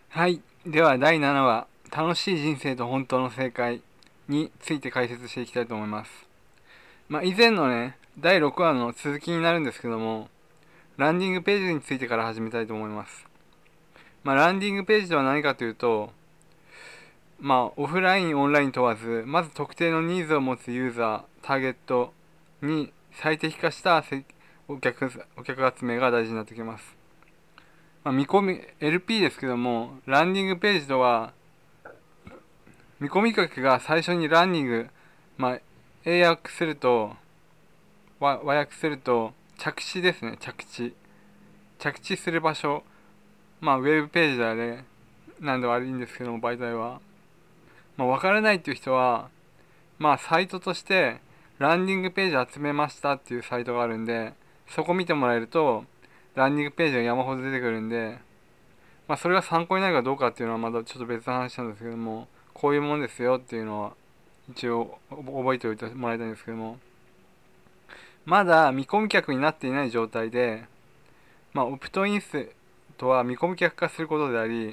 はい。では第7話、楽しい人生と本当の正解について解説していきたいと思います。以前のね、第6話の続きになるんですけども、ランディングページについてから始めたいと思います。ランディングページとは何かというと、オフライン、オンライン問わず、まず特定のニーズを持つユーザー、ターゲットに最適化したお客集めが大事になってきます。見込み、LP ですけども、ランディングページとは、見込み客が最初にランニング、英訳すると、和訳すると、着地ですね、着地。着地する場所。ウェブページだね。なんで悪いんですけども、媒体は。わからないっていう人は、サイトとして、ランディングページ集めましたっていうサイトがあるんで、そこ見てもらえると、ランディングページが山ほど出てくるんで、それが参考になるかどうかっていうのはまだちょっと別の話なんですけども、こういうものですよっていうのは、一応覚えておいてもらいたいんですけども、まだ見込み客になっていない状態で、オプトインスとは見込み客化することであり、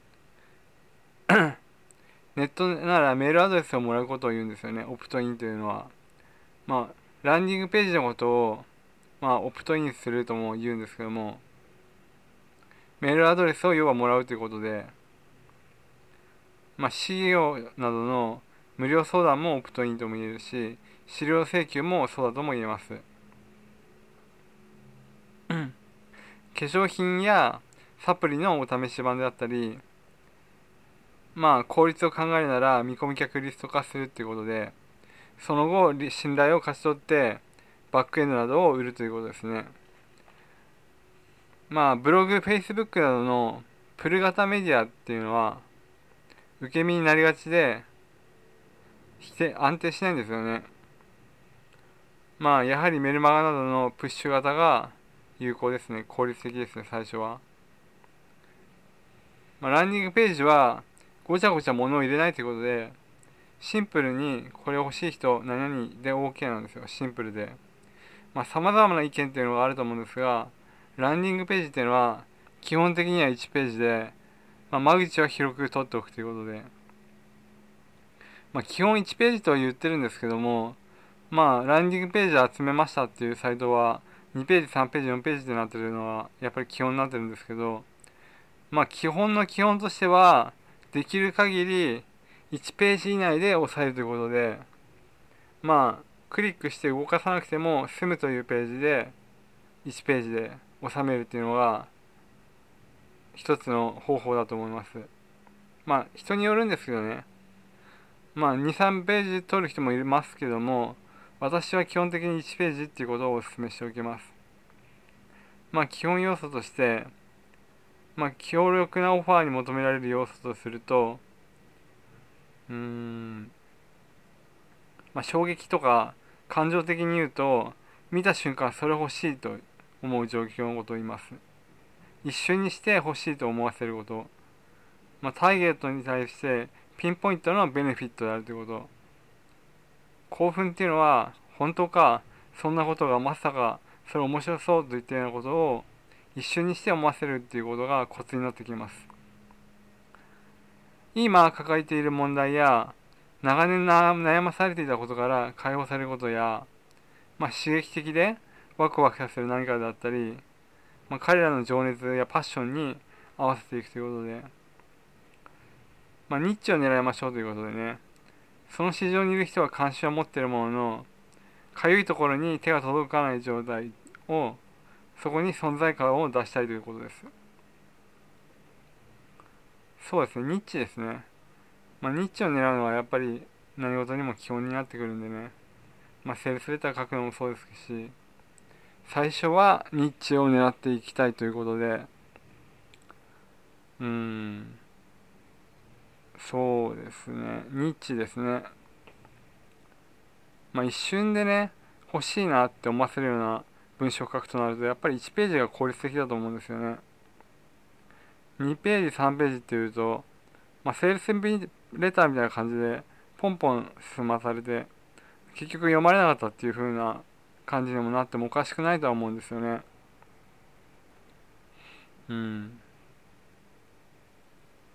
ネットならメールアドレスをもらうことを言うんですよね、オプトインというのは。ランディングページのことを、オプトインするとも言うんですけども、メールアドレスを要はもらうということで、CEO などの無料相談もオプトインとも言えるし、資料請求もそうだとも言えます。化粧品やサプリのお試し版であったり、効率を考えるなら見込み客リスト化するっていうことで、その後信頼を勝ち取ってバックエンドなどを売るということですね。ブログ、フェイスブックなどのプル型メディアっていうのは受け身になりがちで安定しないんですよね。やはりメルマガなどのプッシュ型が有効ですね。効率的ですね、最初は。ランディングページはごちゃごちゃ物を入れないということで、シンプルにこれ欲しい人何々で OK なんですよ。シンプルで。様々な意見っていうのがあると思うんですが、ランディングページっていうのは基本的には1ページで、間口は広く取っておくということで、基本1ページとは言ってるんですけども、ランディングページ集めましたっていうサイトは2ページ、3ページ、4ページでなってるのはやっぱり基本になってるんですけど、基本の基本としてはできる限り1ページ以内で押さえるということで、クリックして動かさなくても済むというページで1ページで収めるっていうのが一つの方法だと思います。人によるんですけどね。2、3ページ取る人もいますけども、私は基本的に1ページっていうことをお勧めしておきます。基本要素として、強力なオファーに求められる要素とすると、うーん、衝撃とか感情的に言うと、見た瞬間それ欲しいと思う状況のことを言います。一瞬にして欲しいと思わせること。ターゲットに対してピンポイントのベネフィットであるということ。興奮っていうのは、本当か、そんなことがまさか、それ面白そうといったようなことを一瞬にして思わせるっていうことがコツになってきます。今抱えている問題や、長年悩まされていたことから解放されることや、刺激的でワクワクさせる何かだったり、彼らの情熱やパッションに合わせていくということで、ニッチを狙いましょうということでね、その市場にいる人は関心を持っているものの、かゆいところに手が届かない状態を、そこに存在感を出したいということです。そうですね、ニッチですね。ニッチを狙うのはやっぱり何事にも基本になってくるんでね。セールスレター書くのもそうですし、最初はニッチを狙っていきたいということで、うーん、そうですね、ニッチですね。一瞬でね、欲しいなって思わせるような文章を書くとなると、やっぱり1ページが効率的だと思うんですよね。2ページ、3ページっていうと、セールスレターみたいな感じで、ポンポン進まされて、結局読まれなかったっていう風な感じにもなってもおかしくないとは思うんですよね。うん。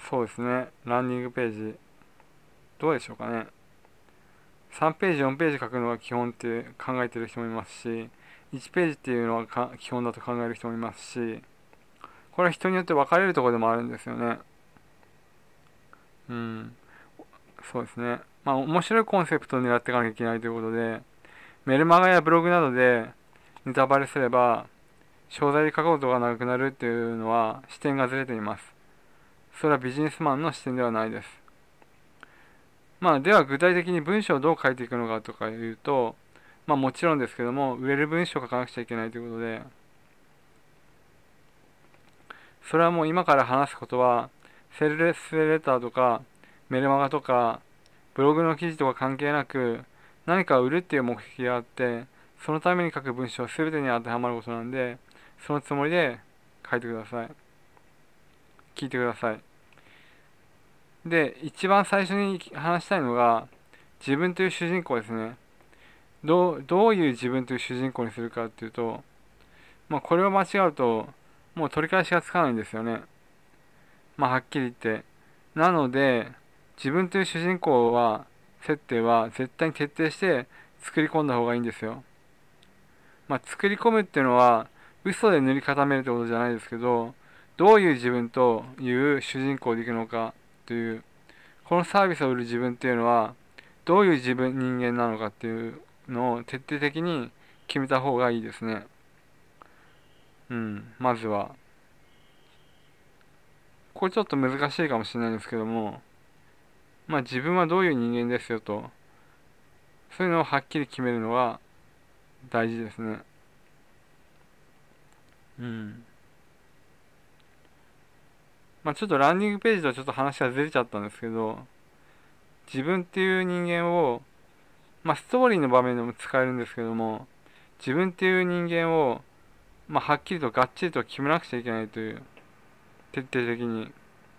そうですね。ランディングページ。どうでしょうかね。3ページ、4ページ書くのが基本って考えてる人もいますし、1ページっていうのは基本だと考える人もいますし、これは人によって分かれるところでもあるんですよね。うん。そうですね。まあ面白いコンセプトを狙っていかなきゃいけないということで、メルマガやブログなどでネタバレすれば、商材で書くことがなくなるっていうのは視点がずれています。それはビジネスマンの視点ではないです。まあでは具体的に文章をどう書いていくのかとかいうと、まあもちろんですけども、売れる文章を書かなくちゃいけないということで、それはもう今から話すことは、セルレスレターとか、メルマガとか、ブログの記事とか関係なく、何かを売るっていう目的があって、そのために書く文章すべてに当てはまることなんで、そのつもりで書いてください。聞いてください。で、一番最初に話したいのが、自分という主人公ですね。どういう自分という主人公にするかっていうと、まあこれを間違うと、もう取り返しがつかないんですよね。まあはっきり言って。なので、自分という主人公設定は絶対に徹底して作り込んだ方がいいんですよ。まあ作り込むっていうのは、嘘で塗り固めるってことじゃないですけど、どういう自分という主人公でいくのかという、このサービスを売る自分っていうのは、どういう人間なのかっていうのを徹底的に決めた方がいいですね。まずは。これちょっと難しいかもしれないんですけども、まあ自分はどういう人間ですよと、そういうのをはっきり決めるのが大事ですね。うん。まあちょっとランディングページとはちょっと話がずれちゃったんですけど、自分っていう人間を、まあストーリーの場面でも使えるんですけども、自分っていう人間を、まあはっきりとがっちりと決めなくちゃいけないという、徹底的に。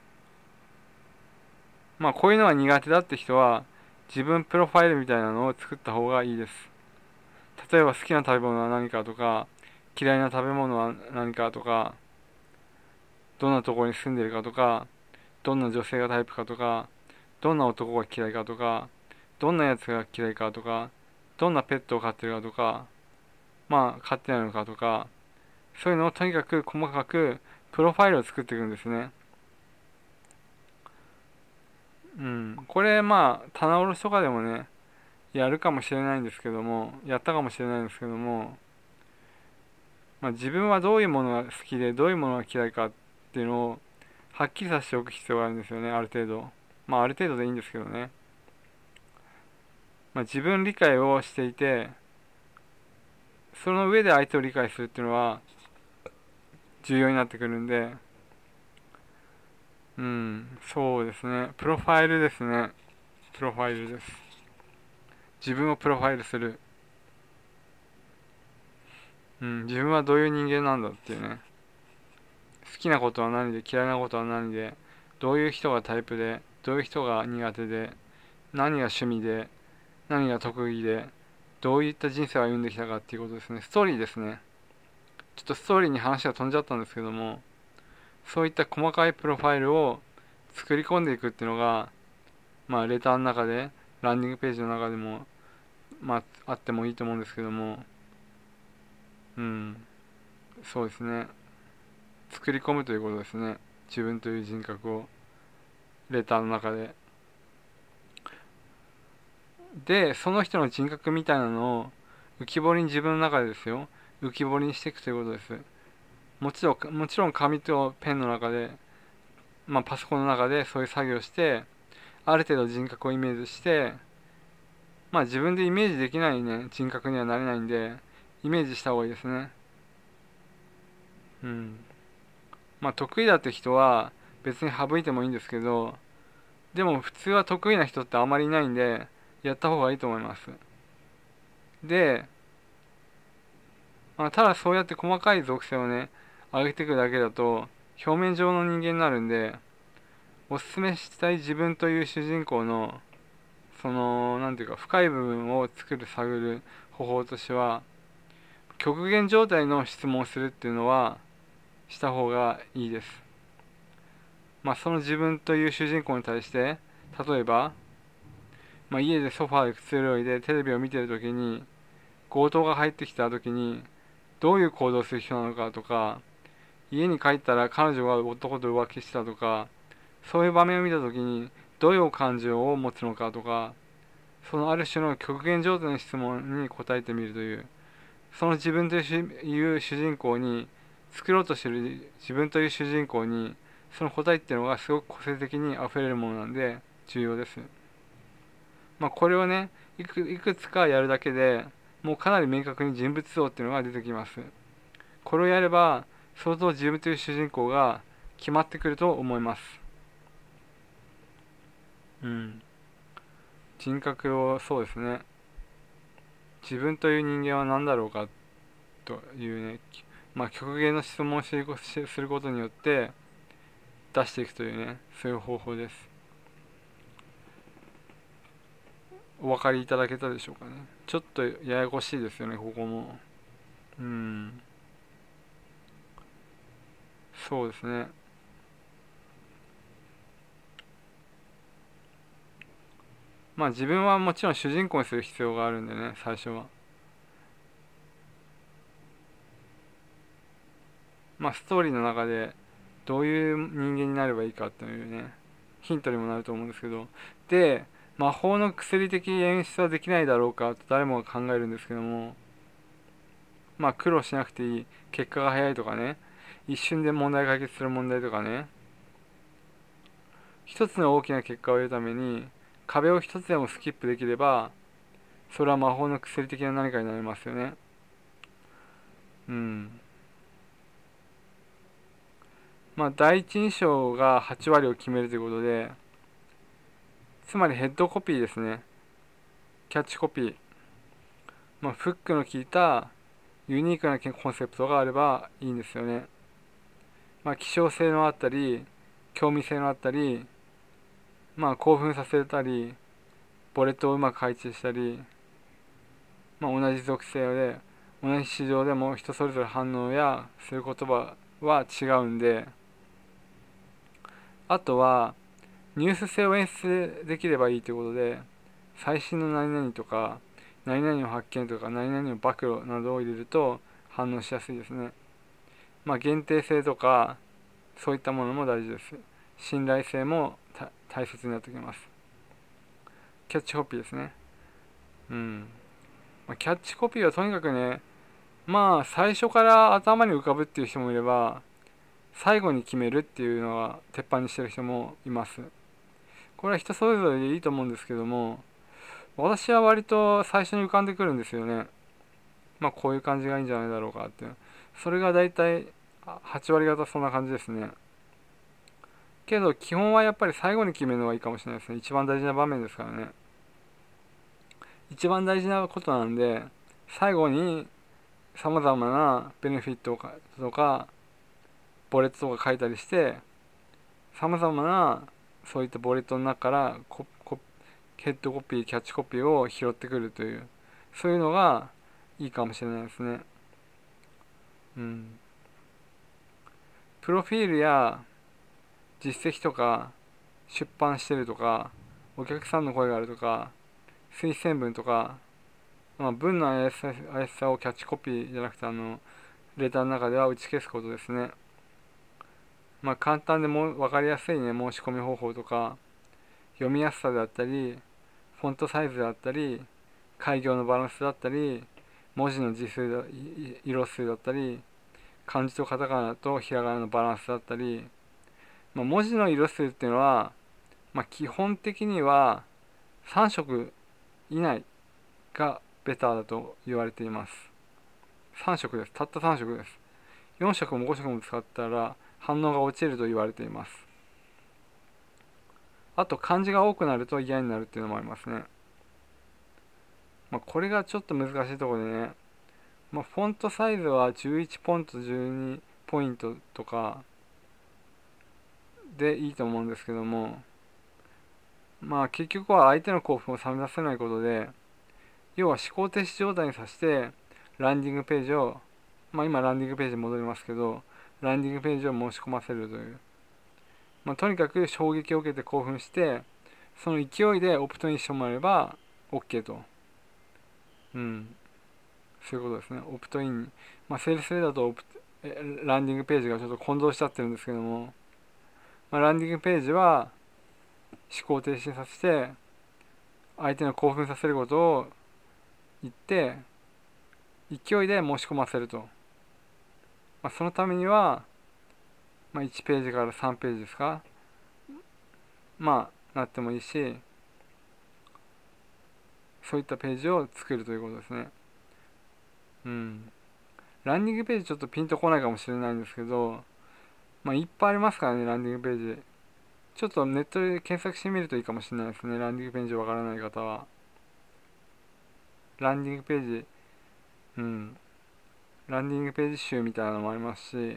まあこういうのが苦手だって人は、自分プロファイルみたいなのを作った方がいいです。例えば好きな食べ物は何かとか、嫌いな食べ物は何かとか、どんなところに住んでるかとか、どんな女性がタイプかとか、どんな男が嫌いかとか、どんなやつが嫌いかとか、どんなペットを飼ってるかとか、まあ飼ってないのかとか、そういうのをとにかく細かくプロファイルを作っていくんですね。これまあ棚卸しとかでもね、やるかもしれないんですけども、やったかもしれないんですけども、まあ、自分はどういうものが好きでどういうものが嫌いかっていうのをはっきりさせておく必要があるんですよね、ある程度。まあある程度でいいんですけどね。まあ、自分理解をしていて、その上で相手を理解するっていうのは重要になってくるんで、そうですね。プロファイルですね。プロファイルです。自分をプロファイルする。自分はどういう人間なんだっていうね。好きなことは何で、嫌いなことは何で、どういう人がタイプで、どういう人が苦手で、何が趣味で、何が特技で、どういった人生を歩んできたかっていうことですね。ストーリーですね。ちょっとストーリーに話が飛んじゃったんですけども、そういった細かいプロファイルを作り込んでいくっていうのが、まあレターの中で、ランディングページの中でも、まああってもいいと思うんですけども、うん、そうですね。作り込むということですね。自分という人格をレターの中で。で、その人の人格みたいなのを浮き彫りに自分の中でですよ。浮き彫りにしていくということです。もちろん紙とペンの中で、まあパソコンの中でそういう作業をして、ある程度人格をイメージして、まあ自分でイメージできないね、人格にはなれないんで、イメージした方がいいですね。うん。まあ得意だって人は別に省いてもいいんですけど、でも普通は得意な人ってあまりいないんで、やった方がいいと思います。で、まあ、ただそうやって細かい属性をね、上げていくだけだと、表面上の人間になるんで、おすすめしたい自分という主人公の、なんていうか、深い部分を探る方法としては、極限状態の質問をするっていうのは、した方がいいです。 その自分という主人公に対して、例えば、家でソファーでくつろいでテレビを見ている時に強盗が入ってきた時にどういう行動をする人なのかとか、家に帰ったら彼女が男と浮気したとか、そういう場面を見た時にどういう感情を持つのかとか、そのある種の極限状態の質問に答えてみるという、その自分という主人公に、作ろうとしている自分という主人公にその答えっていうのがすごく個性的に溢れるものなんで重要です。これをね、いくつかやるだけでもうかなり明確に人物像っていうのが出てきます。これをやれば相当自分という主人公が決まってくると思います。人格を、そうですね、自分という人間は何だろうかというね、極限の質問をすることによって出していくというね、そういう方法です。お分かりいただけたでしょうかね。ちょっとややこしいですよね、ここも。そうですね。自分はもちろん主人公にする必要があるんでね、最初は。ストーリーの中でどういう人間になればいいかっていうね、ヒントにもなると思うんですけど、で、魔法の薬的演出はできないだろうかと誰もが考えるんですけども、苦労しなくていい、結果が早いとかね、一瞬で問題解決する問題とかね、一つの大きな結果を得るために壁を一つでもスキップできれば、それは魔法の薬的な何かになりますよね。第一印象が8割を決めるということで、つまりヘッドコピーですね。キャッチコピー。フックの効いたユニークなコンセプトがあればいいんですよね。希少性のあったり、興味性のあったり、興奮させたり、ボレットをうまく配置したり、同じ属性で、同じ市場でも人それぞれ反応やする言葉は違うんで、あとはニュース性を演出できればいいということで、最新の何々とか、何々の発見とか、何々の暴露などを入れると反応しやすいですね。限定性とか、そういったものも大事です。信頼性も大切になってきます。キャッチコピーですね。キャッチコピーはとにかくね、最初から頭に浮かぶっていう人もいれば、最後に決めるっていうのは鉄板にしてる人もいます。これは人それぞれでいいと思うんですけども、私は割と最初に浮かんでくるんですよね。こういう感じがいいんじゃないだろうかって。それがだいたい8割方そんな感じですね。けど基本はやっぱり最後に決めるのがいいかもしれないですね。一番大事な場面ですからね。一番大事なことなんで、最後に様々なベネフィットとかボレットとか書いたりして、様々なそういったボレットの中からヘッドコピー、キャッチコピーを拾ってくるという、そういうのがいいかもしれないですね。プロフィールや実績とか、出版してるとか、お客さんの声があるとか、推薦文とか、文の怪しさをキャッチコピーじゃなくてレターの中では打ち消すことですね。簡単でも分かりやすいね、申し込み方法とか、読みやすさであったり、フォントサイズであったり、開業のバランスだったり、文字の字数だ、色数だったり、漢字とカタカナとひらがなのバランスだったり、文字の色数っていうのは、基本的には3色以内がベターだと言われています。3色です。たった3色です。4色も5色も使ったら反応が落ちると言われています。あと漢字が多くなると嫌になるっていうのもありますね。これがちょっと難しいところでね、フォントサイズは11ポイント、12ポイントとかでいいと思うんですけども、結局は相手の興奮を冷めさせないことで、要は思考停止状態にさせてランディングページを、今ランディングページに戻りますけど、ランディングページを申し込ませるという、 とにかく衝撃を受けて興奮して、その勢いでオプトインしてもらえば OK と。そういうことですね。オプトイン、セールスレだとランディングページがちょっと混同しちゃってるんですけども、ランディングページは思考停止させて、相手の興奮させることを言って、勢いで申し込ませると。そのためには、1ページから3ページですか、なってもいいし、そういったページを作るということですね。ランディングページちょっとピンとこないかもしれないんですけど、いっぱいありますからね、ランディングページ。ちょっとネットで検索してみるといいかもしれないですね、ランディングページわからない方は。ランディングページ、ランディングページ集みたいなのもありますし、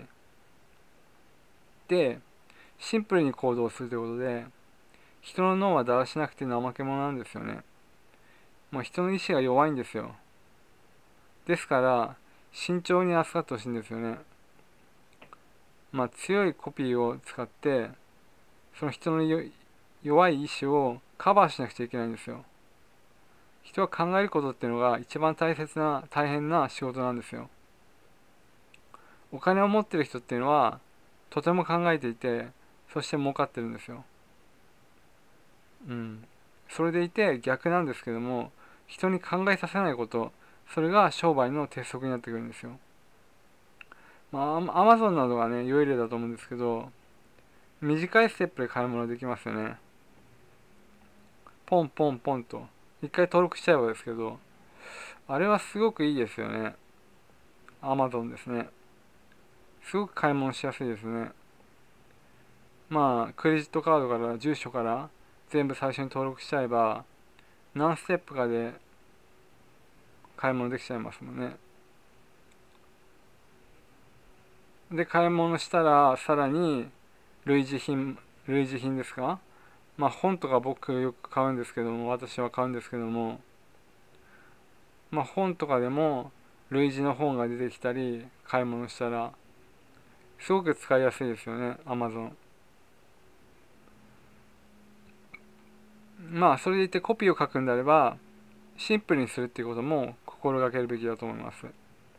で、シンプルに行動するということで、人の脳はだらしなくて怠け者なんですよね。人の意志が弱いんですよ。ですから、慎重に扱ってほしいんですよね。強いコピーを使って、その人の弱い意志をカバーしなくちゃいけないんですよ。人は考えることっていうのが一番大変な仕事なんですよ。お金を持ってる人っていうのは、とても考えていて、そして儲かってるんですよ。それでいて逆なんですけども、人に考えさせないこと、それが商売の鉄則になってくるんですよ。アマゾンなどがね、良い例だと思うんですけど、短いステップで買い物できますよね。ポンポンポンと。一回登録しちゃえばですけど、あれはすごくいいですよね。アマゾンですね。すごく買い物しやすいですね。クレジットカードから住所から全部最初に登録しちゃえば、何ステップかで買い物できちゃいますもんね。で、買い物したら、さらに、類似品、類似品ですか、本とか僕よく買うんですけども、私は買うんですけども、本とかでも、類似の本が出てきたり、買い物したら、すごく使いやすいですよね、Amazon。それでいてコピーを書くんであれば、シンプルにするっていうことも心がけるべきだと思います。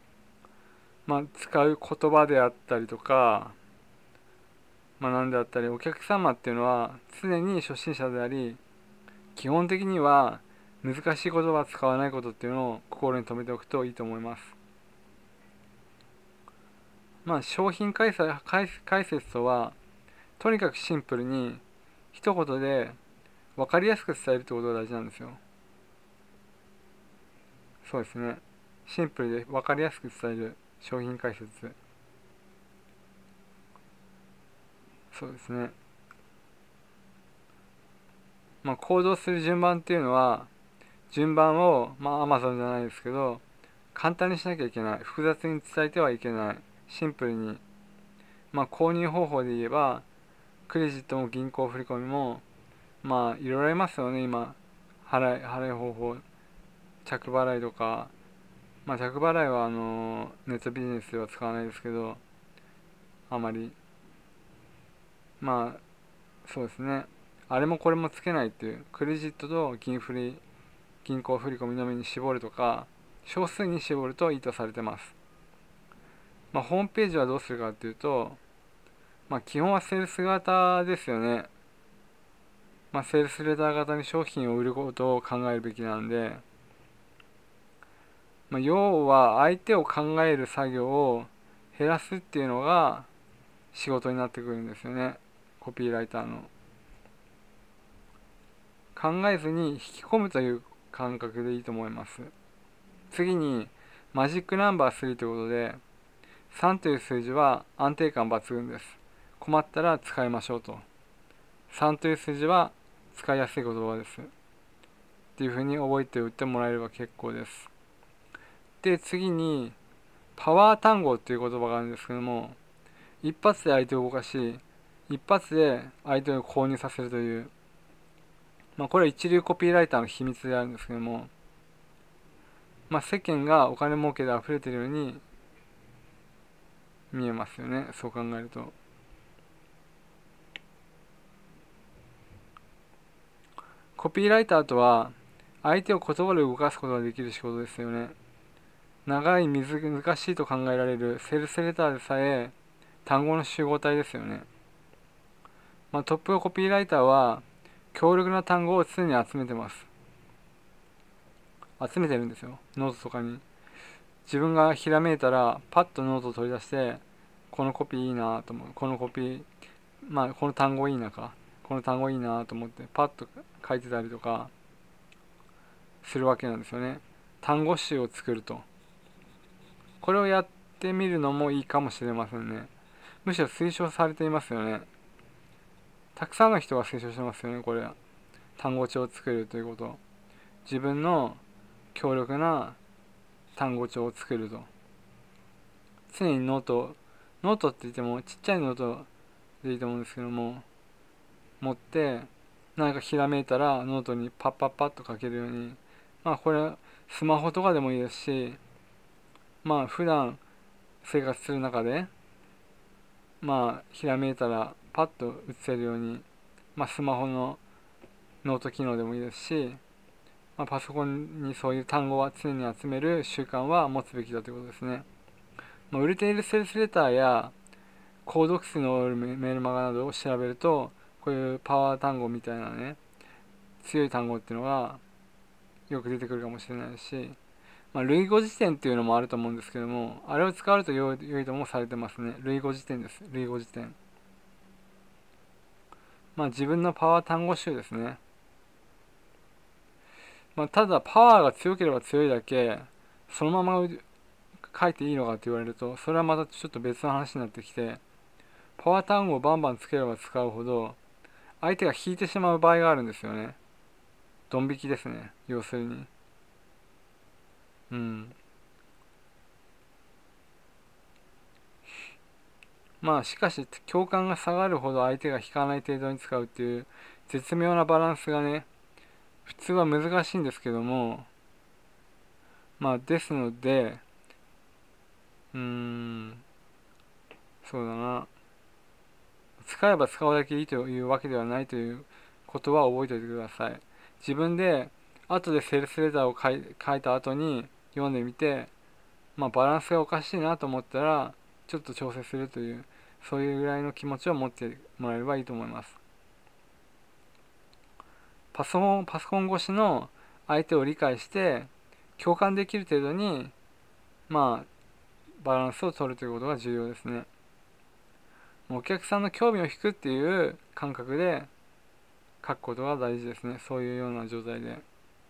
使う言葉であったりとか、なんであったり、お客様っていうのは常に初心者であり、基本的には難しい言葉を使わないことっていうのを心に留めておくといいと思います。商品解説とは、とにかくシンプルに一言で分かりやすく伝えるってことが大事なんですよ。そうですね。シンプルで分かりやすく伝える商品解説。そうですね。行動する順番っていうのは、順番を、Amazon じゃないですけど、簡単にしなきゃいけない。複雑に伝えてはいけない。シンプルに。購入方法で言えば、クレジットも銀行振り込みも、いろいろありますよね、今。払い方法。着払いとか。着払いは、ネットビジネスでは使わないですけど、あまり。そうですね。あれもこれもつけないっていう。クレジットと銀行振り込みのみに絞るとか、少数に絞るといいとされてます。ホームページはどうするかっていうと、基本はセールス型ですよね。セールスレター型に商品を売ることを考えるべきなんで、要は相手を考える作業を減らすっていうのが仕事になってくるんですよね。コピーライターの。考えずに引き込むという感覚でいいと思います。次に、マジックナンバー3ということで、3という数字は安定感抜群です。困ったら使いましょうと。3という数字は使いやすい言葉です。っていう風に覚えておいてもらえれば結構です。で、次に、パワー単語っていう言葉があるんですけども、一発で相手を動かし、一発で相手を購入させるという、これは一流コピーライターの秘密であるんですけども、世間がお金儲けで溢れているように見えますよね、そう考えると。 コピーライターとは相手を言葉で動かすことができる仕事ですよね。長い難しいと考えられるセールスレターでさえ単語の集合体ですよね。トップコピーライターは強力な単語を常に集めてます。集めてるんですよ、ノートとかに。自分がひらめいたらパッとノートを取り出して、このコピーいいなと思う、このコピー、この単語いいなか、この単語いいなと思ってパッと書いてたりとかするわけなんですよね。単語集を作ると。これをやってみるのもいいかもしれませんね。むしろ推奨されていますよね。たくさんの人が推奨してますよね、これは。単語帳を作るということ。自分の強力な単語帳を作ると。常にノートって言ってもちっちゃいノートでいいと思うんですけども、持って何かひらめいたらノートにパッパッパッと書けるように、これスマホとかでもいいですし、普段生活する中でひらめいたらパッと写せるように、スマホのノート機能でもいいですし、パソコンにそういう単語は常に集める習慣は持つべきだということですね。売れているセールスレターや購読数の多いメールマガなどを調べると、こういうパワー単語みたいなね、強い単語っていうのがよく出てくるかもしれないし、類語辞典っていうのもあると思うんですけども、あれを使うと良いともされてますね。類語辞典です。類語辞典。自分のパワー単語集ですね。ただパワーが強ければ強いだけそのまま書いていいのかって言われると、それはまたちょっと別の話になってきて、パワー単語をバンバンつければ使うほど相手が引いてしまう場合があるんですよね。ドン引きですね、要するに。しかし共感が下がるほど相手が引かない程度に使うっていう絶妙なバランスがね、普通は難しいんですけども、ですので、そうだな、使えば使うだけいいというわけではないということは覚えておいてください。自分で後でセールスレターを書いた後に読んでみて、バランスがおかしいなと思ったらちょっと調整するという、そういうぐらいの気持ちを持ってもらえればいいと思います。パソコン越しの相手を理解して共感できる程度にバランスを取るということが重要ですね。お客さんの興味を引くっていう感覚で書くことが大事ですね。そういうような状態で。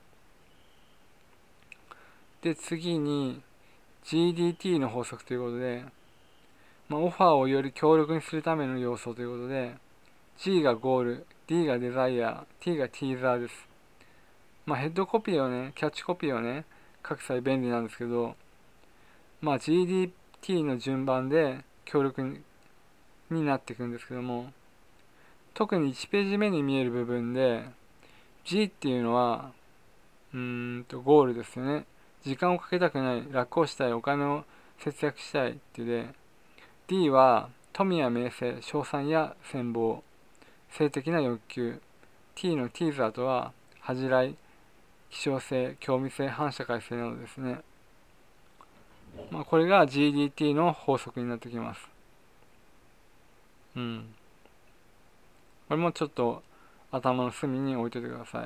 で、次に GDT の法則ということで、オファーをより強力にするための要素ということで、G がゴール、D がデザイア、T がティーザーです。ヘッドコピーをね、キャッチコピーをね、書く際便利なんですけど、GDT の順番で強力になっていくんですけども、特に1ページ目に見える部分で G っていうのはゴールですよね。時間をかけたくない、楽をしたい、お金を節約したいっていうで、 D は富や名声、賞賛や羨望、性的な欲求。 T のティーザーとは恥じらい、希少性、興味性、反社会性などですね。これが GDT の法則になってきます。これもちょっと頭の隅に置いといてください。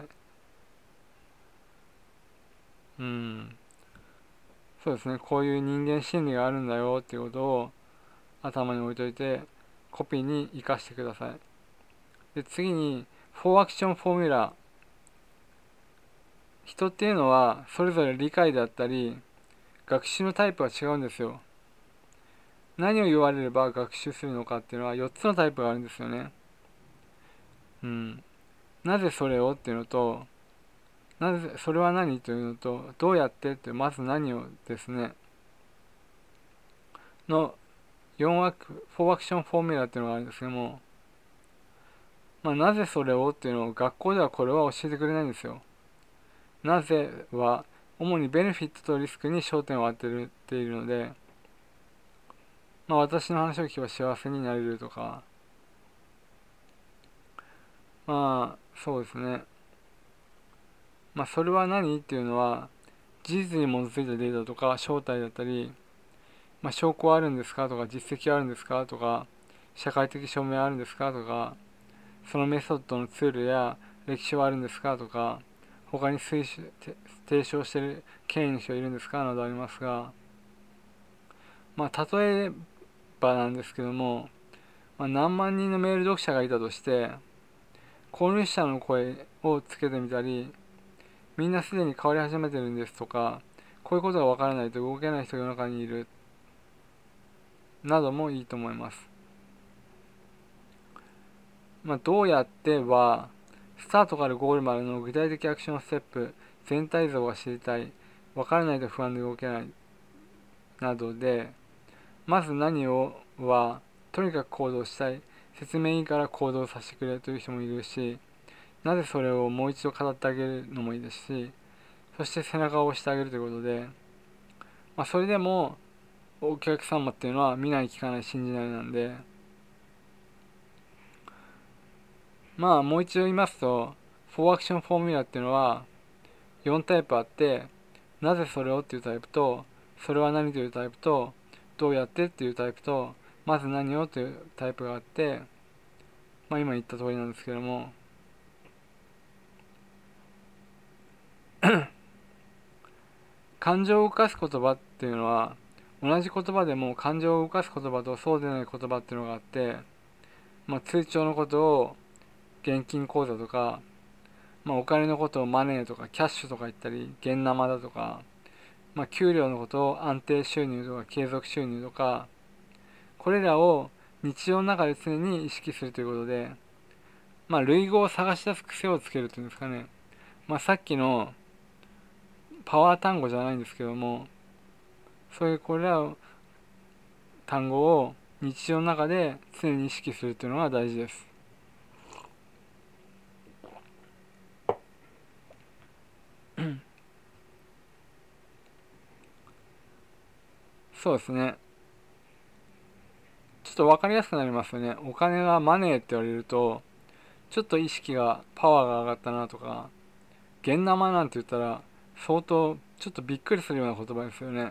そうですね。こういう人間心理があるんだよっていうことを頭に置いといてコピーに活かしてください。で、次に4アクションフォーミュラ。人っていうのはそれぞれ理解であったり学習のタイプが違うんですよ。何を言われれば学習するのかっていうのは4つのタイプがあるんですよね。なぜそれをっていうのと、なぜそれは何というのと、どうやってってまず何をですねの4アクションフォーミュラっていうのがあるんですけども、なぜそれをっていうのを学校ではこれは教えてくれないんですよ。なぜは主にベネフィットとリスクに焦点を当てているので、私の話を聞けば幸せになれるとか、そうですね。 それは何っていうのは、事実に基づいたデータとか正体だったり、証拠はあるんですかとか、実績はあるんですかとか、社会的証明はあるんですかとか、そのメソッドのツールや歴史はあるんですかとか、他に提唱している権威の人はいるんですかなどありますが、例えばなんですけども、何万人のメール読者がいたとして、購入者の声をつけてみたり、みんなすでに変わり始めてるんですとか、こういうことがわからないと動けない人が世の中にいるなどもいいと思います。どうやっては、スタートからゴールまでの具体的アクションステップ、全体像が知りたい、わからないと不安で動けないなどで、まず何をは、とにかく行動したい、説明いいから行動させてくれという人もいるし、なぜそれをもう一度語ってあげるのもいいですし、そして背中を押してあげるということで、それでもお客様っていうのは見ない聞かない信じないなんで、もう一度言いますと、4アクションフォーミュラっていうのは4タイプあって、なぜそれをっていうタイプと、それは何というタイプと、どうやってっていうタイプと、まず何をというタイプがあって、今言った通りなんですけども、感情を動かす言葉っていうのは、同じ言葉でも感情を動かす言葉とそうでない言葉っていうのがあって、通帳のことを現金口座とか、お金のことをマネーとかキャッシュとか言ったり、現生だとか、給料のことを安定収入とか継続収入とか、これらを日常の中で常に意識するということで、類語を探し出す癖をつけるというんですかね。さっきのパワー単語じゃないんですけども、そういうこれらを単語を日常の中で常に意識するというのが大事です。そうですね。ちょっと分かりやすくなりますよね。お金がマネーって言われると、ちょっと意識が、パワーが上がったなとか、現生なんて言ったら、相当、ちょっとびっくりするような言葉ですよね。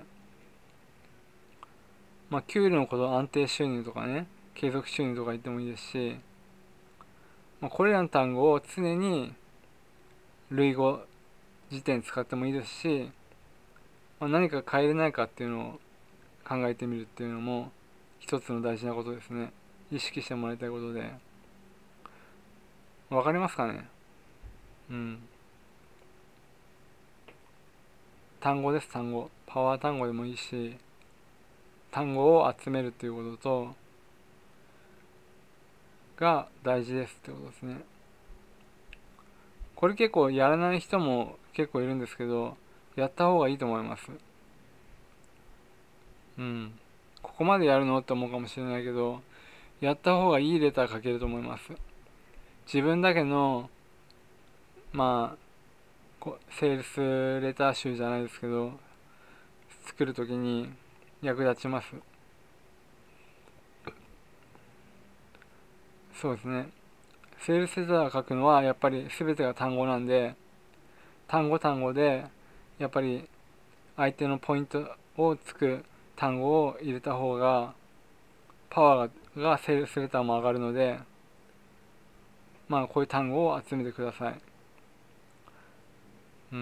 給料のこと、安定収入とかね、継続収入とか言ってもいいですし、これらの単語を常に類語辞典使ってもいいですし、何か変えれないかっていうのを考えてみるっていうのも一つの大事なことですね。意識してもらいたいことで。わかりますかね。うん。単語です、単語。パワー単語でもいいし、単語を集めるっていうことと、が大事ですってことですね。これ結構やらない人も結構いるんですけど、やった方がいいと思います。うん。ここまでやるのって思うかもしれないけど、やった方がいいレター書けると思います。自分だけの、まセールスレター集じゃないですけど、作るときに役立ちます。そうですね。セールスレター書くのはやっぱり全てが単語なんで、単語単語で、やっぱり相手のポイントをつく単語を入れた方が、パワーがセールスレターも上がるので、こういう単語を集めてください。うん。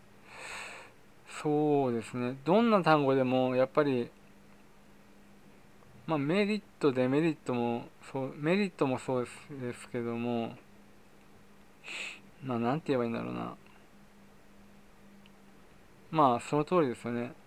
そうですね。どんな単語でも、やっぱり、メリット、デメリットも、メリットもそうですけども、なんて言えばいいんだろうな。その通りですよね。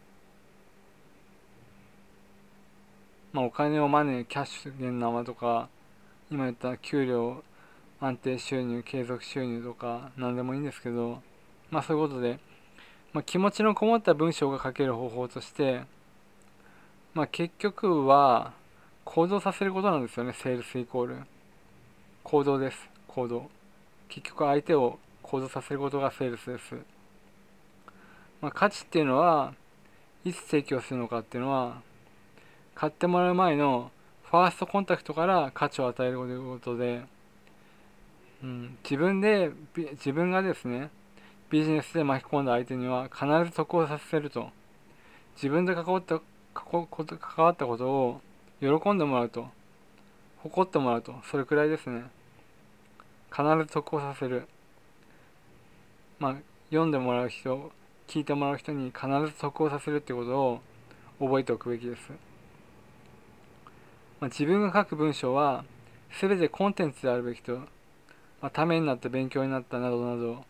お金をマネー、キャッシュ、現生とか、今言った給料、安定収入、継続収入とか、何でもいいんですけど、そういうことで、気持ちのこもった文章が書ける方法として、結局は、行動させることなんですよね、セールスイコール。行動です、行動。結局相手を行動させることがセールスです。価値っていうのは、いつ提供するのかっていうのは、買ってもらう前のファーストコンタクトから価値を与えるということで、自分がですね、 ビジネスで巻き込んだ相手には必ず得をさせると。自分で関わったことを喜んでもらうと、誇ってもらうと、それくらいですね。必ず得をさせる。読んでもらう人、聞いてもらう人に必ず得をさせるってことを覚えておくべきです。自分が書く文章は全てコンテンツであるべきと、ためになった、勉強になったなどなど、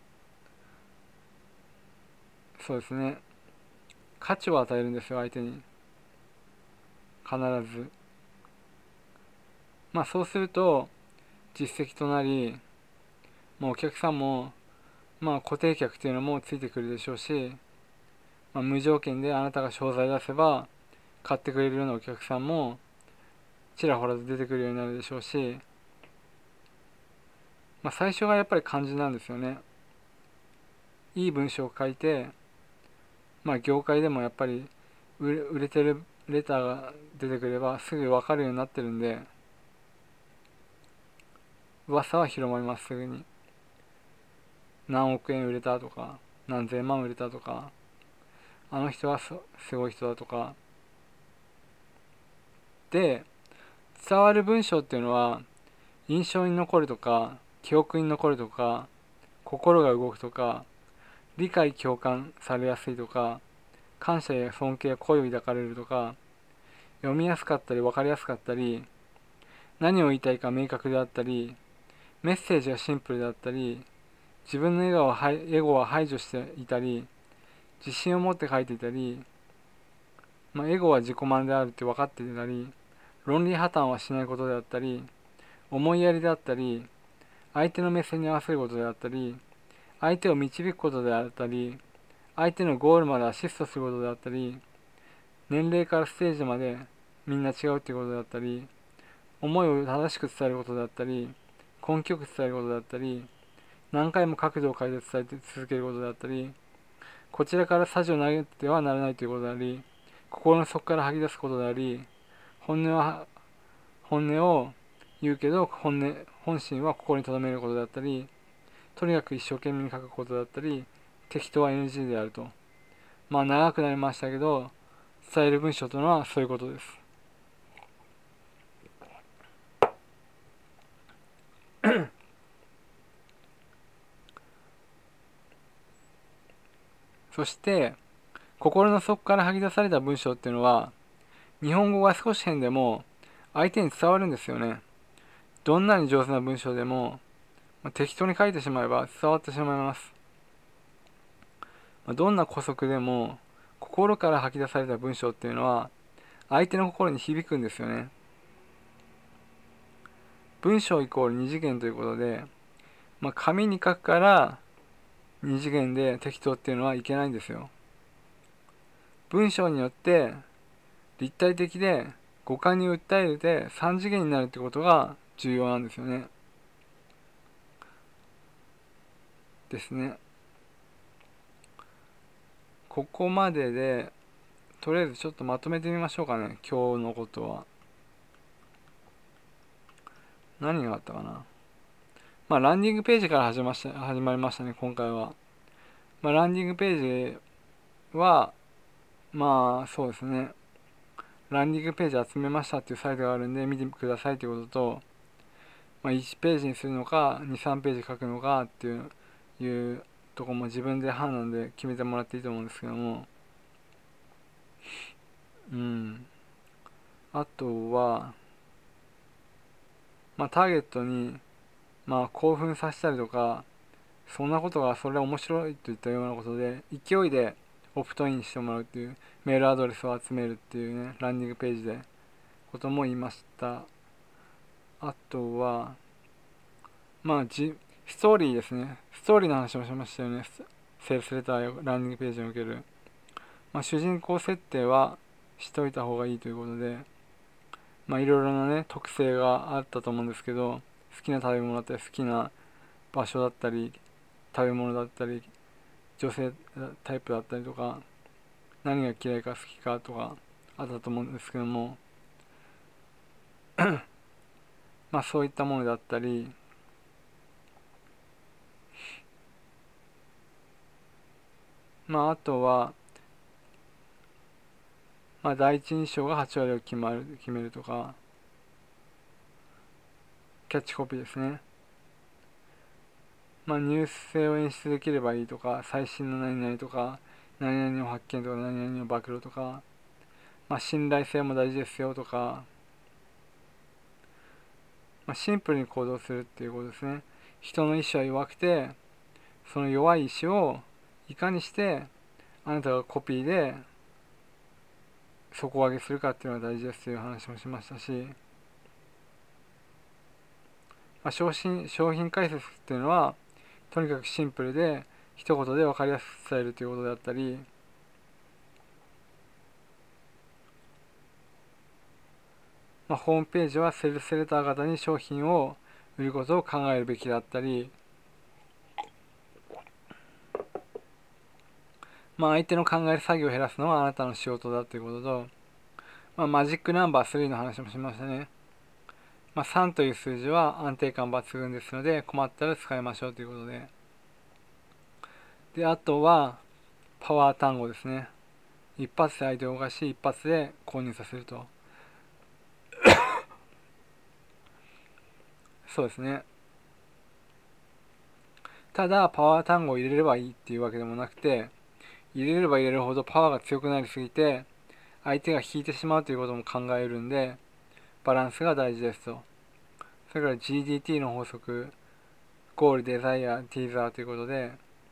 そうですね、価値を与えるんですよ、相手に。必ず。そうすると実績となり、お客さんも固定客っていうのもついてくるでしょうし、無条件であなたが商材出せば買ってくれるようなお客さんもちらほらと出てくるようになるでしょうし、最初がやっぱり肝心なんですよね。いい文章を書いて、業界でもやっぱり売れてるレターが出てくればすぐ分かるようになってるんで、噂は広まります。すぐに何億円売れたとか、何千万売れたとか、あの人はすごい人だとかで、伝わる文章っていうのは印象に残るとか、記憶に残るとか、心が動くとか、理解共感されやすいとか、感謝や尊敬や恋を抱かれるとか、読みやすかったり分かりやすかったり、何を言いたいか明確であったり、メッセージがシンプルであったり、自分のエゴは排除していたり、自信を持って書いていたり、エゴは自己満であるって分かっていたり、論理破綻はしないことであったり、思いやりであったり、相手の目線に合わせることであったり、相手を導くことであったり、相手のゴールまでアシストすることであったり、年齢からステージまでみんな違うっていうことであったり、思いを正しく伝えることであったり、根拠よく伝えることであったり、何回も角度を変えて伝えて続けることであったり、こちらから匙を投げてはならないということであり、心の底から吐き出すことであり、本音を言うけど本心は心に留めることであったり、とにかく一生懸命に書くことだったり、適当は NG であると。長くなりましたけど、伝える文章というのはそういうことです。そして心の底から吐き出された文章っていうのは、日本語が少し変でも相手に伝わるんですよね。どんなに上手な文章でも、適当に書いてしまえば伝わってしまいます。どんな姑息でも心から吐き出された文章っていうのは相手の心に響くんですよね。文章イコール二次元ということで、紙に書くから二次元で適当っていうのはいけないんですよ。文章によって立体的で五感に訴えて三次元になるってことが重要なんですよね。ですね。ここまででとりあえずちょっとまとめてみましょうかね。今日のことは何があったかな。ランディングページから始まりましたね、今回は。ランディングページはそうですね、ランディングページ集めましたっていうサイトがあるんで見てくださいということと、1ページにするのか2、3ページ書くのかっていうとこも自分で判断で決めてもらっていいと思うんですけども、あとはターゲットに興奮させたりとか、そんなことがそれは面白いといったようなことで勢いでオプトインしてもらうっていう、メールアドレスを集めるっていうね、ランディングページでことも言いました。あとはストーリーですね。ストーリーの話もしましたよね。セールスレターやランディングページにおける、主人公設定はしといた方がいいということで、いろいろなね特性があったと思うんですけど、好きな食べ物だったり好きな場所だったり食べ物だったり女性タイプだったりとか、何が嫌いか好きかとかあったと思うんですけども、そういったものだったり、 あとは、第一印象が8割を決めるとか、キャッチコピーですね。ニュース性を演出できればいいとか、最新の何々とか、何々を発見とか、何々を暴露とか、信頼性も大事ですよとか、シンプルに行動するっていうことですね。人の意志は弱くて、その弱い意志をいかにしてあなたがコピーで底上げするかっていうのが大事ですという話もしましたし、商品解説っていうのはとにかくシンプルで一言で分かりやすく伝えるということであったり、ホームページはセールスレター型に商品を売ることを考えるべきだったり、相手の考える作業を減らすのはあなたの仕事だということと、マジックナンバー3の話もしましたね。3という数字は安定感抜群ですので、困ったら使いましょうということで。で、あとは、パワー単語ですね。一発で相手を動かし、一発で購入させると。そうですね。ただ、パワー単語を入れればいいっていうわけでもなくて、入れれば入れるほどパワーが強くなりすぎて、相手が引いてしまうということも考えるんで、バランスが大事ですと。それから GDT の法則、ゴール、デザイア、ティーザーということで、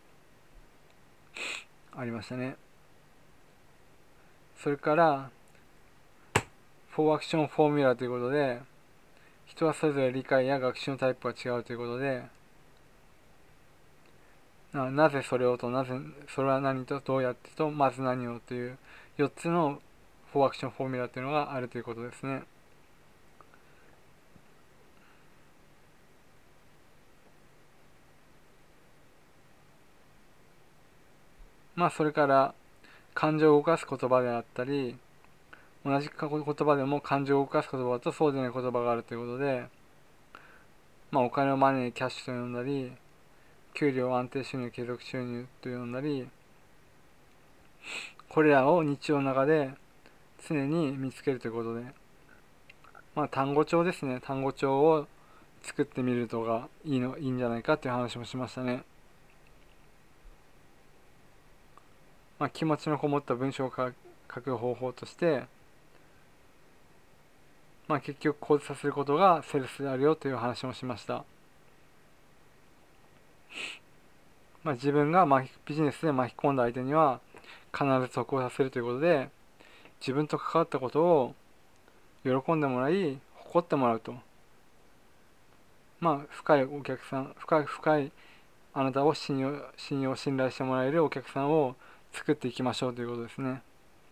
ありましたね。それから、フォーアクションフォーミュラということで、人はそれぞれ理解や学習のタイプが違うということで、なぜそれをと、それは何と、どうやってと、まず何をという4つのフォーアクションフォーミュラというのがあるということですね。それから感情を動かす言葉であったり、同じ言葉でも感情を動かす言葉とそうでない言葉があるということで、お金をマネー、キャッシュと呼んだり、給料安定収入、継続収入と呼んだり、これらを日常の中で常に見つけるということで、単語帳ですね。単語帳を作ってみるとがいいんじゃないかっていう話もしましたね。気持ちのこもった文章を書く方法として、結局構図させることがセールスであるよという話もしました。自分がビジネスで巻き込んだ相手には必ず得をさせるということで、自分と関わったことを喜んでもらい誇ってもらうと、深いお客さん、深いあなたを信用信頼してもらえるお客さんを作っていきましょうということですね。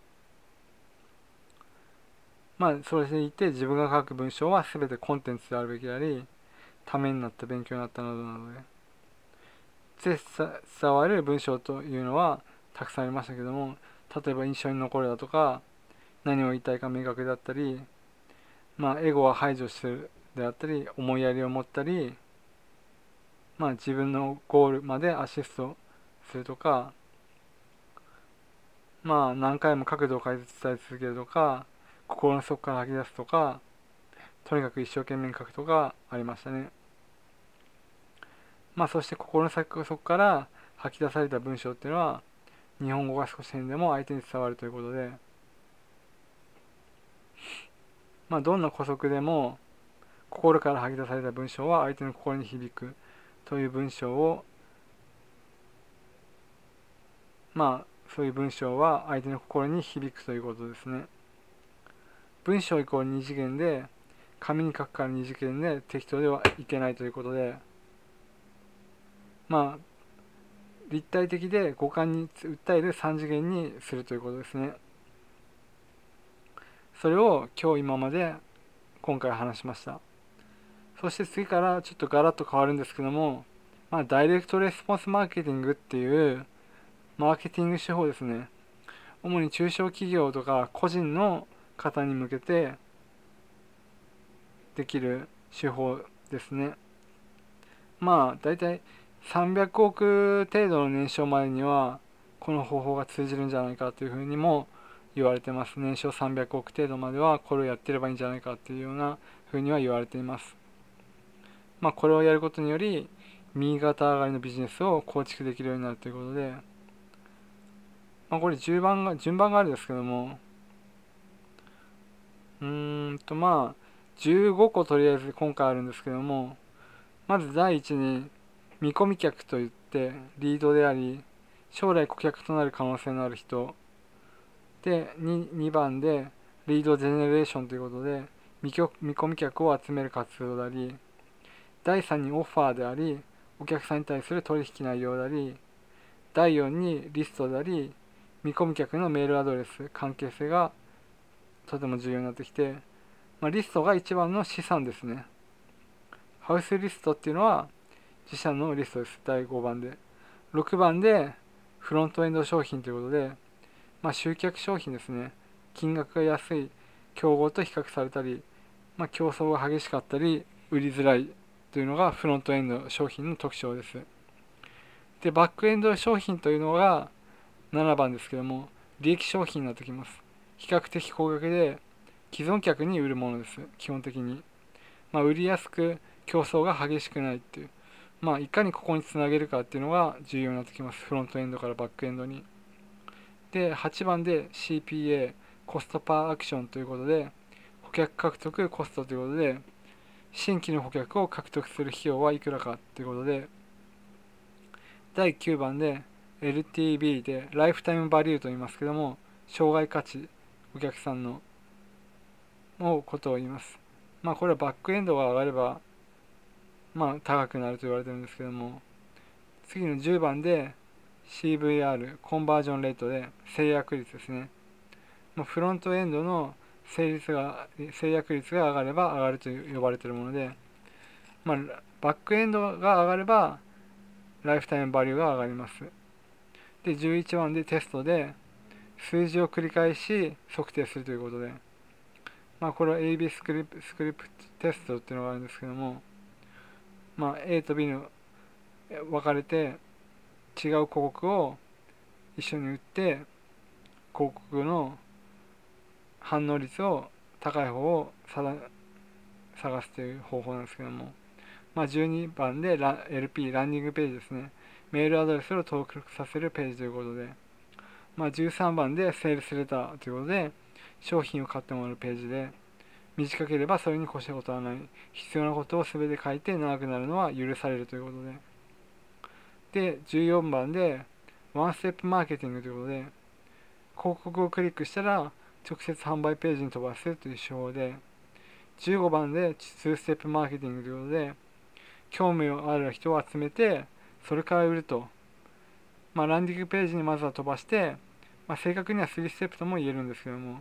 それでいて自分が書く文章は全てコンテンツであるべきであり、ためになった勉強になったなどなどで伝わる文章というのはたくさんありましたけども、例えば印象に残るだとか、何を言いたいか明確だったり、エゴは排除するであったり、思いやりを持ったり、自分のゴールまでアシストするとか、何回も角度を変えて伝え続けるとか、心の底から吐き出すとか、とにかく一生懸命書くとかありましたね。そして心の底から吐き出された文章っていうのは、日本語が少し変でも相手に伝わるということで、どんな姑息でも心から吐き出された文章は相手の心に響くという文章を、そういう文章は相手の心に響くということですね。文章イコール二次元で、紙に書くから二次元で適当ではいけないということで、立体的で五感に訴える三次元にするということですね。それを今まで今回話しました。そして次からちょっとガラッと変わるんですけども、ダイレクトレスポンスマーケティングっていうマーケティング手法ですね。主に中小企業とか個人の方に向けてできる手法ですね。だいたい300億程度の年商までにはこの方法が通じるんじゃないかというふうにも言われてます。年商300億程度まではこれをやってればいいんじゃないかというようなふうには言われています。これをやることにより右肩上がりのビジネスを構築できるようになるということで、これ順番があるんですけども、15個とりあえず今回あるんですけども、まず第一に見込み客といってリードであり将来顧客となる可能性のある人で、2番でリードジェネレーションということで見込み客を集める活動であり、第3にオファーでありお客さんに対する取引内容であり、第4にリストであり見込み客のメールアドレス関係性がとても重要になってきて、リストが一番の資産ですね。ハウスリストっていうのは自社のリストです。第5番で。6番でフロントエンド商品ということで、集客商品ですね。金額が安い競合と比較されたり、競争が激しかったり売りづらいというのがフロントエンド商品の特徴です。でバックエンド商品というのが7番ですけども、利益商品になってきます。比較的高額で既存客に売るものです。基本的に、売りやすく競争が激しくないっていう、いかにここにつなげるかっていうのが重要になってきます。フロントエンドからバックエンドに。で8番で CPA コストパーアクションということで、顧客獲得コストということで新規の顧客を獲得する費用はいくらかということで、第9番で LTV でライフタイムバリューと言いますけども、生涯価値、お客さんのことを言います。これはバックエンドが上がれば高くなると言われてるんですけども、次の10番で CVR コンバージョンレートで制約率ですね。フロントエンドの制約率が上がれば上がると呼ばれているもので、バックエンドが上がればライフタイムバリューが上がります。で11番でテストで数字を繰り返し測定するということで、これは AB スクリプトテストっていうのがあるんですけども、A と B に分かれて違う広告を一緒に売って広告の反応率を高い方を探すという方法なんですけども、12番でLP ランディングページですね。メールアドレスを登録させるページということで、13番でセールスレターということで商品を買ってもらうページで、短ければそれに越したことはない、必要なことを全て書いて長くなるのは許されるということで、14番でワンステップマーケティングということで、広告をクリックしたら直接販売ページに飛ばすという手法で、15番で2ステップマーケティングということで、興味のある人を集めてそれから売ると、ランディングページにまずは飛ばして、正確には3ステップとも言えるんですけども、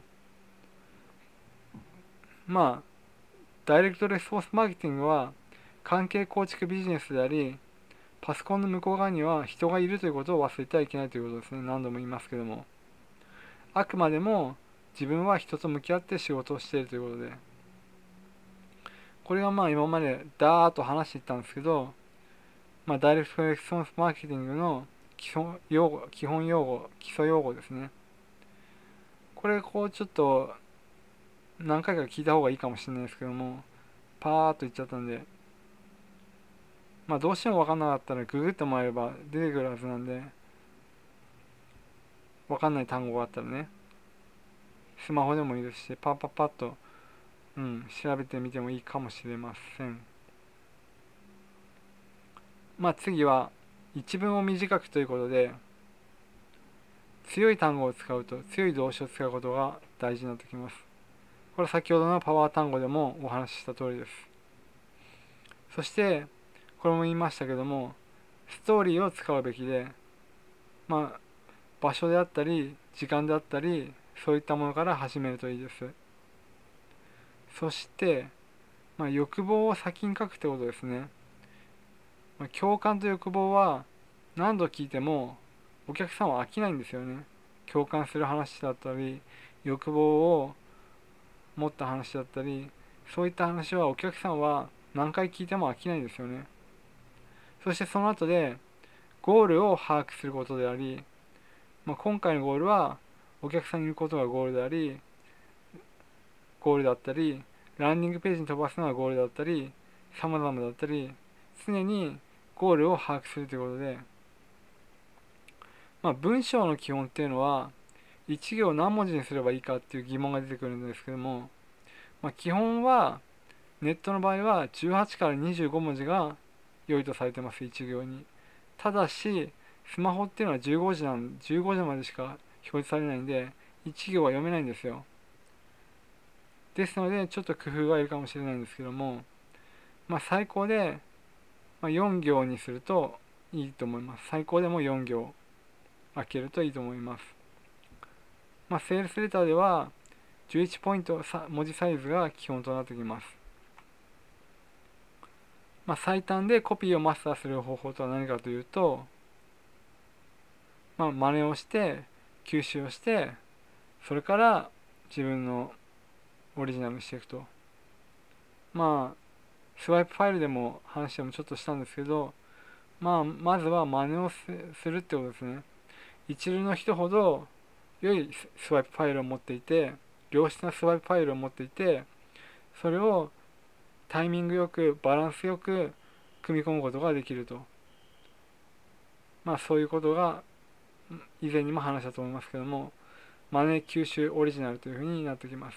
ダイレクトレスポンスマーケティングは関係構築ビジネスであり、パソコンの向こう側には人がいるということを忘れてはいけないということですね。何度も言いますけども、あくまでも自分は人と向き合って仕事をしているということで、これが今までダーッと話していったんですけど、ダイレクトレスポンスマーケティングの基本用語、基礎用語ですね。これちょっと何回か聞いた方がいいかもしれないですけども、パーッと言っちゃったんで、どうしても分かんなかったらググってもらえれば出てくるはずなんで、分かんない単語があったらね、スマホでもいいですし、パッと、調べてみてもいいかもしれません。次は一文を短くということで、強い単語を使うと、強い動詞を使うことが大事になってきます。これは先ほどのパワー単語でもお話しした通りです。そしてこれも言いましたけども、ストーリーを使うべきで、場所であったり時間であったりそういったものから始めるといいです。そして、欲望を先に書くってことですね。共感と欲望は何度聞いてもお客さんは飽きないんですよね。共感する話だったり欲望を持った話だったり、そういった話はお客さんは何回聞いても飽きないんですよね。そしてその後でゴールを把握することであり、 今回のゴールはお客さんにいることがゴールであり、ゴールだったり、ランディングページに飛ばすのがゴールだったり、様々だったり、常にゴールを把握するということで、文章の基本っていうのは、1行何文字にすればいいかっていう疑問が出てくるんですけども、基本は、ネットの場合は18から25文字が良いとされてます、1行に。ただし、スマホっていうのは15字までしか表示されないんで、1行は読めないんですよ。ですので、ちょっと工夫がいるかもしれないんですけども、最高で、4行にするといいと思います。最高でも4行開けるといいと思います。セールスレターでは11ポイント文字サイズが基本となってきます。最短でコピーをマスターする方法とは何かというと、真似をして吸収をして、それから自分のオリジナルにしていくと。スワイプファイルでも話でもちょっとしたんですけど、まずは真似をするってことですね。一流の人ほど良いスワイプファイルを持っていて、良質なスワイプファイルを持っていて、それをタイミングよくバランスよく組み込むことができると。そういうことが以前にも話したと思いますけども、真似吸収オリジナルというふうになってきます。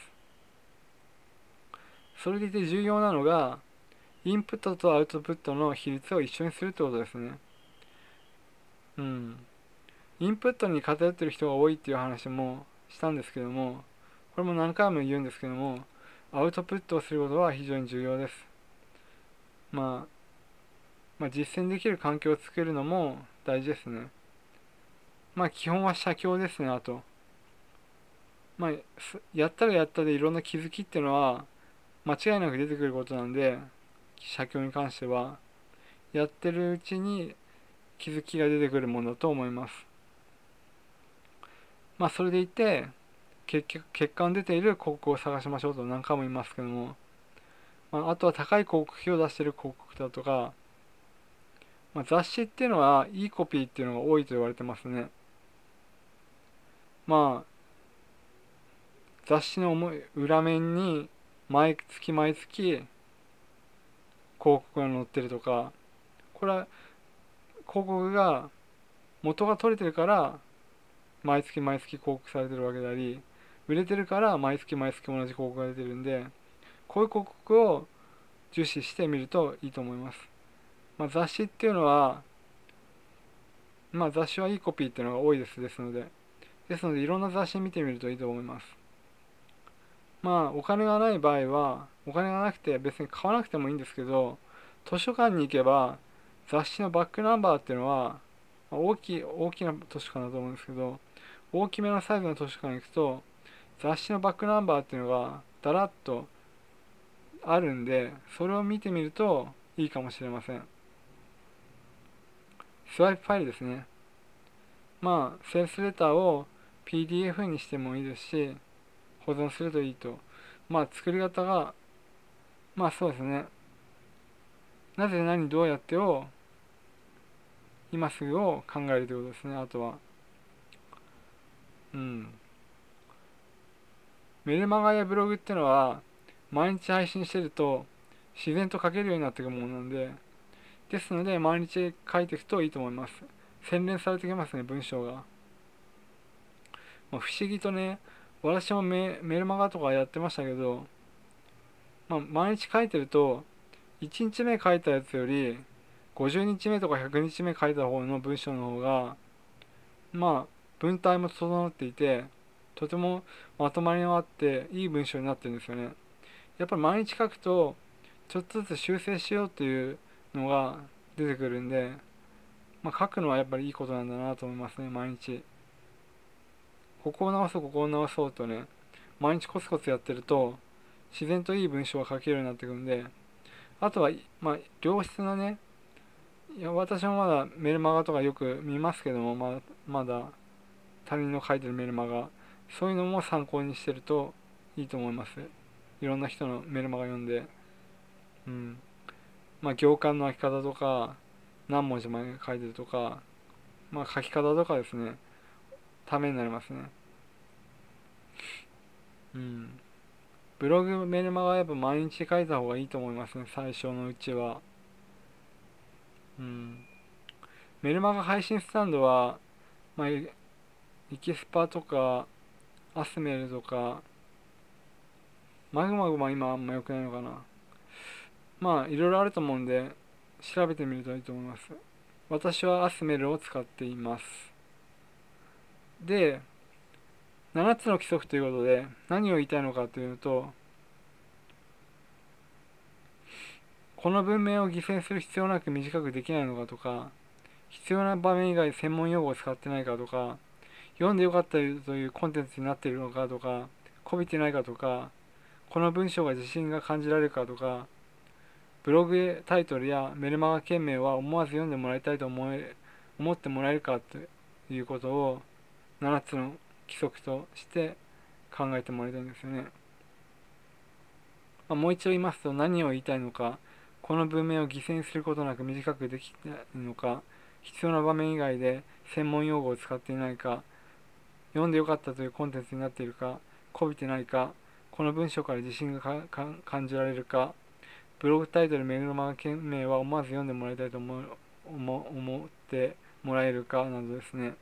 それでいて重要なのが、インプットとアウトプットの比率を一緒にするってことですね。インプットに偏ってる人が多いっていう話もしたんですけども、これも何回も言うんですけども、アウトプットをすることは非常に重要です。実践できる環境を作るのも大事ですね。基本は写経ですね。あとやったらやったでいろんな気づきっていうのは間違いなく出てくることなんで、写経に関してはやってるうちに気づきが出てくるものだと思います。それでいて結果に出ている広告を探しましょうと何回も言いますけども、あとは高い広告費を出している広告だとか、雑誌っていうのはいいコピーっていうのが多いと言われてますね。雑誌の裏面に毎月毎月広告が載ってるとか、これは広告が元が取れてるから毎月毎月広告されてるわけであり、売れてるから毎月毎月同じ広告が出てるんで、こういう広告を重視してみるといいと思います。雑誌っていうのは、雑誌はいいコピーっていうのが多いですのでいろんな雑誌見てみるといいと思います。お金がない場合は、お金がなくて別に買わなくてもいいんですけど、図書館に行けば雑誌のバックナンバーっていうのは、大きな図書館だと思うんですけど、大きめのサイズの図書館に行くと雑誌のバックナンバーっていうのがだらっとあるんで、それを見てみるといいかもしれません。スワイプファイルですね。セールスレターを PDF にしてもいいですし、保存するといいと。作り方が、そうですね。なぜ何どうやってを今すぐを考えるということですね。あとはメルマガやブログっていうのは毎日配信してると自然と書けるようになっていくものなんで、ですので毎日書いていくといいと思います。洗練されてきますね、文章が。不思議とね、私もメルマガとかやってましたけど、毎日書いてると1日目書いたやつより50日目とか100日目書いた方の文章の方が文体も整っていて、とてもまとまりのあっていい文章になってるんですよね。やっぱり毎日書くとちょっとずつ修正しようというのが出てくるんで、書くのはやっぱりいいことなんだなと思いますね。毎日ここを直そうここを直そうとね、毎日コツコツやってると自然といい文章が書けるようになってくるんで、あとは良質なね、私もまだメルマガとかよく見ますけども、まだ他人の書いてるメルマガ、そういうのも参考にしてるといいと思います。いろんな人のメルマガ読んで、行間の書き方とか何文字まで書いてるとか、書き方とかですね、 ためになりますね。ブログ、メルマガはやっぱ毎日書いた方がいいと思いますね、最初のうちは。メルマガ配信スタンドは、エキスパとか、アスメルとか、マグマグも今あんま良くないのかな。いろいろあると思うんで、調べてみるといいと思います。私はアスメルを使っています。で、7つの規則ということで、何を言いたいのかというと、この文明を犠牲する必要なく短くできないのかとか、必要な場面以外専門用語を使ってないかとか、読んでよかったというコンテンツになっているのかとか、こびてないかとか、この文章が自信が感じられるかとか、ブログタイトルやメルマガ件名は思わず読んでもらいたいと思ってもらえるかということを7つの規則として考えてもらいたいんですよね。もう一度言いますと、何を言いたいのか、この文明を犠牲にすることなく短くできないのか、必要な場面以外で専門用語を使っていないか、読んでよかったというコンテンツになっているか、こびてないか、この文章から自信が感じられるか、ブログタイトル、メールのマガ件名は思わず読んでもらいたいと思ってもらえるかなどですね。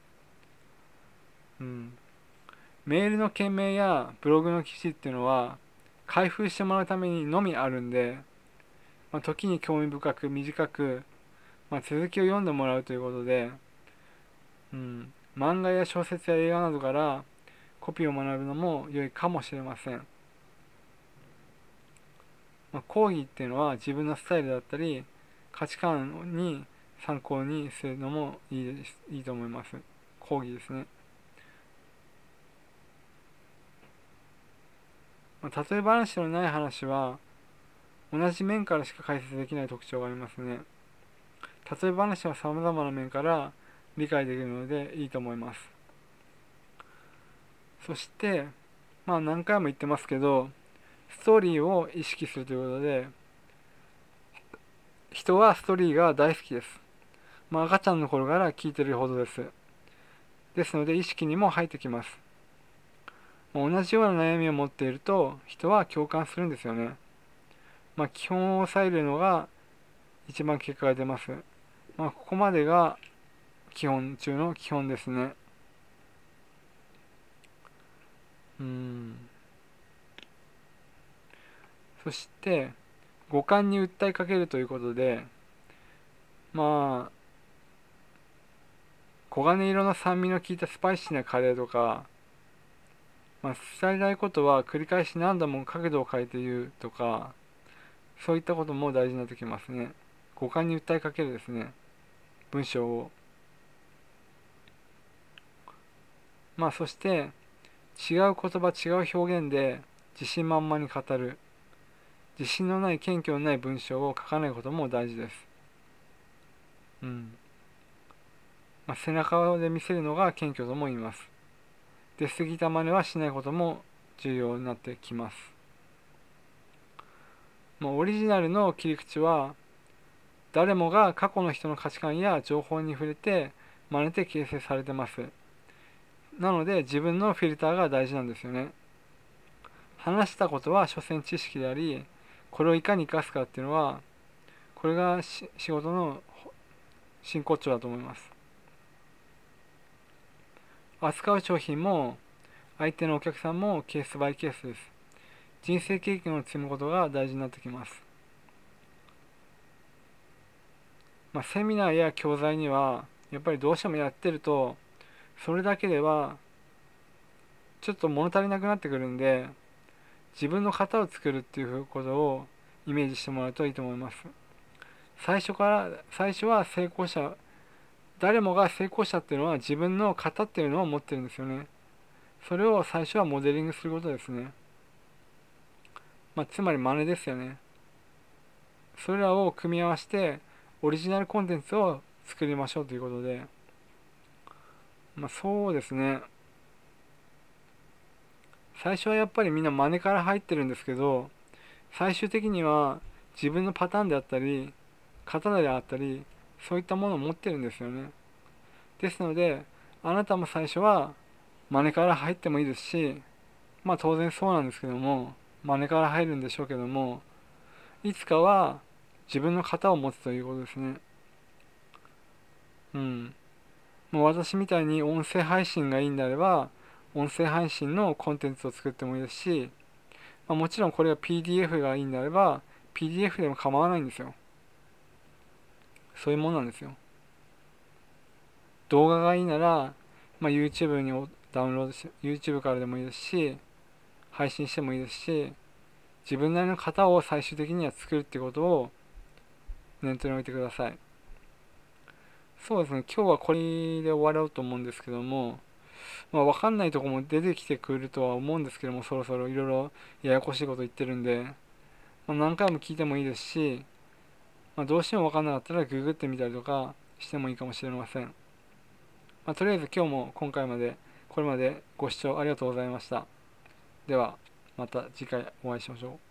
メールの件名やブログの記事っていうのは開封してもらうためにのみあるんで、時に興味深く短く、続きを読んでもらうということで、漫画や小説や映画などからコピーを学ぶのも良いかもしれません。講義っていうのは自分のスタイルだったり価値観に参考にするのもいいと思います。講義ですね。例え話のない話は同じ面からしか解説できない特徴がありますね。例え話は様々な面から理解できるのでいいと思います。そして、何回も言ってますけど、ストーリーを意識するということで、人はストーリーが大好きです。赤ちゃんの頃から聞いてるほどです。ですので意識にも入ってきます。同じような悩みを持っていると人は共感するんですよね。基本を抑えるのが一番結果が出ます。ここまでが基本中の基本ですね。そして五感に訴えかけるということで、黄金色の酸味の効いたスパイシーなカレーとか、伝えたいことは繰り返し何度も角度を変えて言うとか、そういったことも大事になってきますね。五感に訴えかけるですね、文章を。そして違う言葉、違う表現で自信満々に語る。自信のない、謙虚のない文章を書かないことも大事です。背中で見せるのが謙虚とも言います。出過ぎた真似はしないことも重要になってきます。オリジナルの切り口は誰もが過去の人の価値観や情報に触れて真似て形成されてます。なので自分のフィルターが大事なんですよね。話したことは所詮知識であり、これをいかに生かすかっていうのは、これが仕事の真骨頂だと思います。扱う商品も相手のお客さんもケースバイケースです。人生経験を積むことが大事になってきます。セミナーや教材にはやっぱりどうしてもやってるとそれだけではちょっと物足りなくなってくるんで、自分の型を作るっていうことをイメージしてもらうといいと思います。最初は成功者、誰もが成功者っていうのは自分の型っていうのを持ってるんですよね。それを最初はモデリングすることですね。つまり真似ですよね。それらを組み合わせてオリジナルコンテンツを作りましょうということで、そうですね。最初はやっぱりみんな真似から入ってるんですけど、最終的には自分のパターンであったり、刀であったり、そういったものを持ってるんですよね。ですので、あなたも最初はマネから入ってもいいですし、まあ当然そうなんですけども、マネから入るんでしょうけども、いつかは自分の型を持つということですね。うん。もう私みたいに音声配信がいいんであれば、音声配信のコンテンツを作ってもいいですし、まあ、もちろんこれが PDF がいいんであれば、PDF でも構わないんですよ。そういうもんなんですよ。動画がいいなら、まあ、YouTube にダウンロードし、YouTube からでもいいですし、配信してもいいですし、自分なりの型を最終的には作るってことを念頭に置いてください。そうですね、今日はこれで終わろうと思うんですけども、まあ、わかんないとこも出てきてくるとは思うんですけども、そろそろいろいろややこしいこと言ってるんで、まあ、何回も聞いてもいいですし、まあ、どうしてもわかんなかったらググってみたりとかしてもいいかもしれません。まあ、とりあえず今日もこれまでご視聴ありがとうございました。では、また次回お会いしましょう。